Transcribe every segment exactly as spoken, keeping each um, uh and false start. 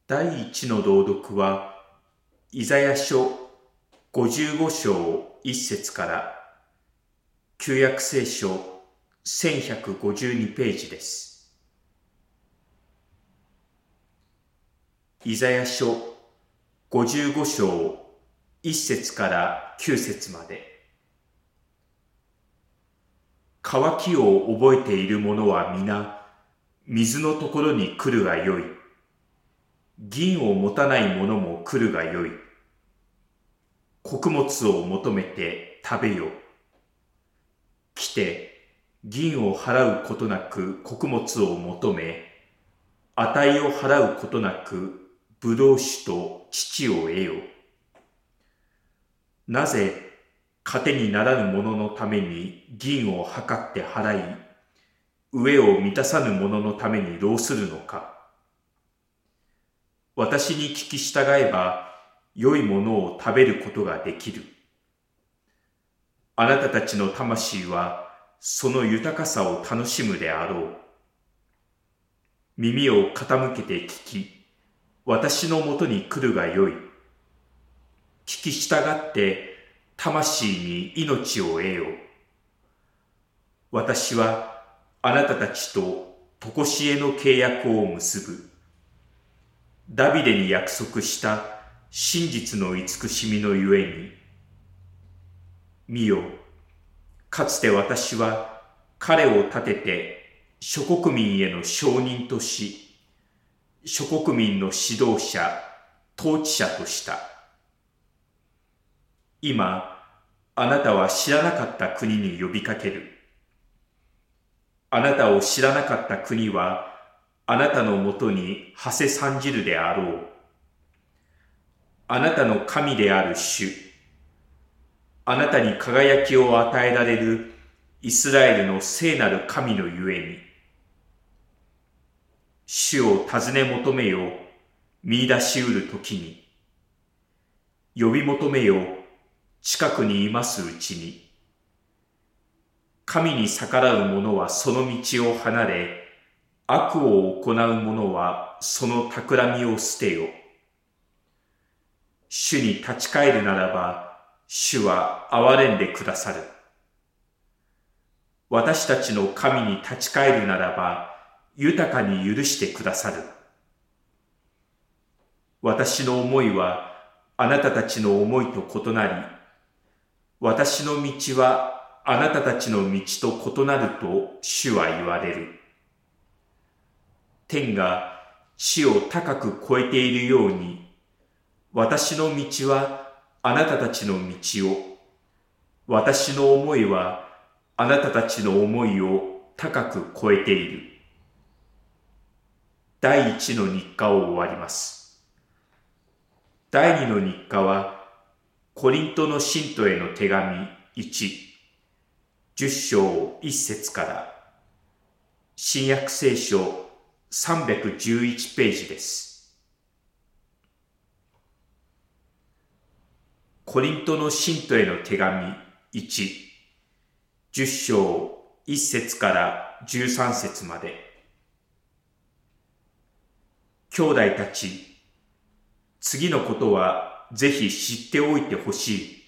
第一の朗読は、イザヤ書ごじゅうご章いっ節から旧約聖書せんひゃくごじゅうにページです。イザヤ書ごじゅうご章いっ節からきゅう節まで。渇きを覚えている者は皆、水のところに来るがよい。銀を持たない者も来るがよい。穀物を求めて食べよ。来て、銀を払うことなく穀物を求め、値を払うことなく葡萄酒と乳を得よ。なぜ、糧にならぬ者のために銀を測って払い、飢えを満たさぬ者のために労するのか。私に聞き従えば、良いものを食べることができる。あなたたちの魂は、その豊かさを楽しむであろう。耳を傾けて聞き、私のもとに来るがよい。聞き従って、魂に命を得よ。私は、あなたたちととこしえの契約を結ぶ。ダビデに約束した真実の慈しみのゆえに。見よ、かつて私は彼を立てて諸国民への証人とし、諸国民の指導者、統治者とした。今、あなたは知らなかった国に呼びかける。あなたを知らなかった国は、あなたのもとに馳せ参じるであろう。あなたの神である主、あなたに輝きを与えられるイスラエルの聖なる神のゆえに。主を尋ね求めよ、見出しうるときに。呼び求めよ、近くにいますうちに。神に逆らう者はその道を離れ、悪を行う者はその企みを捨てよ。主に立ち返るならば、主は憐れんでくださる。私たちの神に立ち返るならば、豊かに許してくださる。私の思いはあなたたちの思いと異なり、私の道はあなたたちの道と異なると主は言われる。天が地を高く超えているように、私の道はあなたたちの道を、私の思いはあなたたちの思いを高く超えている。第一の日課を終わります。第二の日課は、コリントの信徒への手紙いち、じゅっ章いっ節から、新約聖書さんびゃくじゅういちページです。コリントの信徒への手紙いち、じゅっ章いっ節からじゅうさん節まで。兄弟たち、次のことはぜひ知っておいてほしい。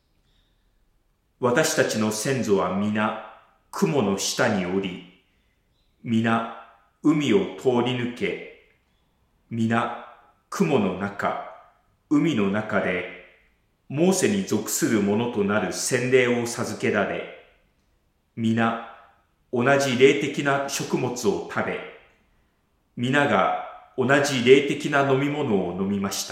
私たちの先祖は皆雲の下におり、皆海を通り抜け、皆雲の中、海の中で、モーセに属するものとなる洗礼を授けられ、皆同じ霊的な食物を食べ、皆が同じ霊的な飲み物を飲みました。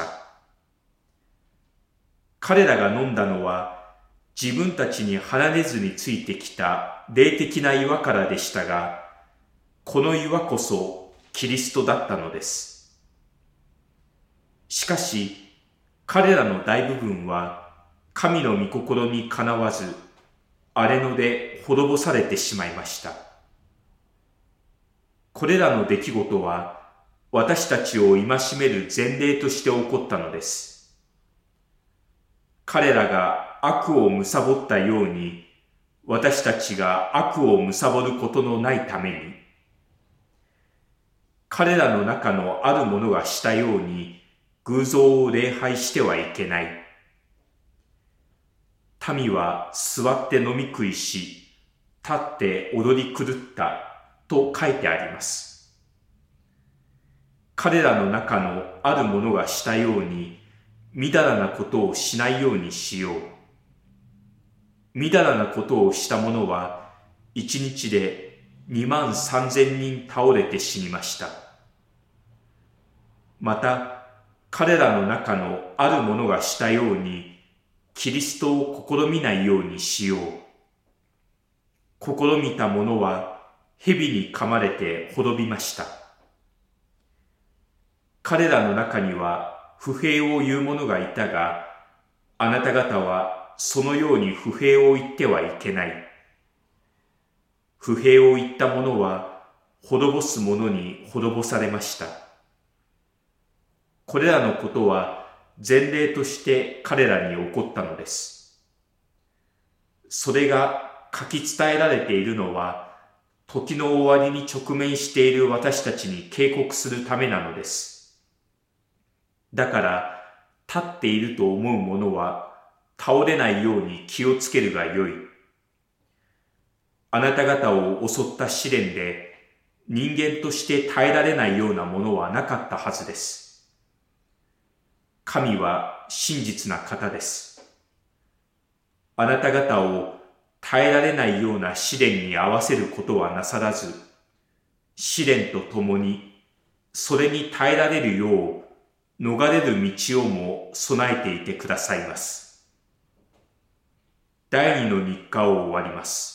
彼らが飲んだのは、自分たちに離れずについてきた霊的な岩からでしたが、この岩こそキリストだったのです。しかし、彼らの大部分は神の御心にかなわず、荒れ野で滅ぼされてしまいました。これらの出来事は私たちを戒める前例として起こったのです。彼らが悪を貪ったように、私たちが悪を貪ることのないために、 彼らの中のある者がしたように偶像を礼拝してはいけない。民は座って飲み食いし、立って踊り狂ったと書いてあります。彼らの中のある者がしたように、みだらなことをしないようにしよう。みだらなことをした者は、一日で二万三千人倒れて死にました。また、彼らの中のある者がしたように、キリストを試みないようにしよう。試みた者は蛇に噛まれて滅びました。彼らの中には不平を言う者がいたが、あなた方はそのように不平を言ってはいけない。不平を言った者は滅ぼす者に滅ぼされました。これらのことは前例として彼らに起こったのです。それが書き伝えられているのは、時の終わりに直面している私たちに警告するためなのです。だから、立っていると思う者は倒れないように気をつけるがよい。あなた方を襲った試練で人間として耐えられないようなものはなかったはずです。神は真実な方です。あなた方を耐えられないような試練に合わせることはなさらず、試練とともにそれに耐えられるよう逃れる道をも備えていてくださいます。第二の日課を終わります。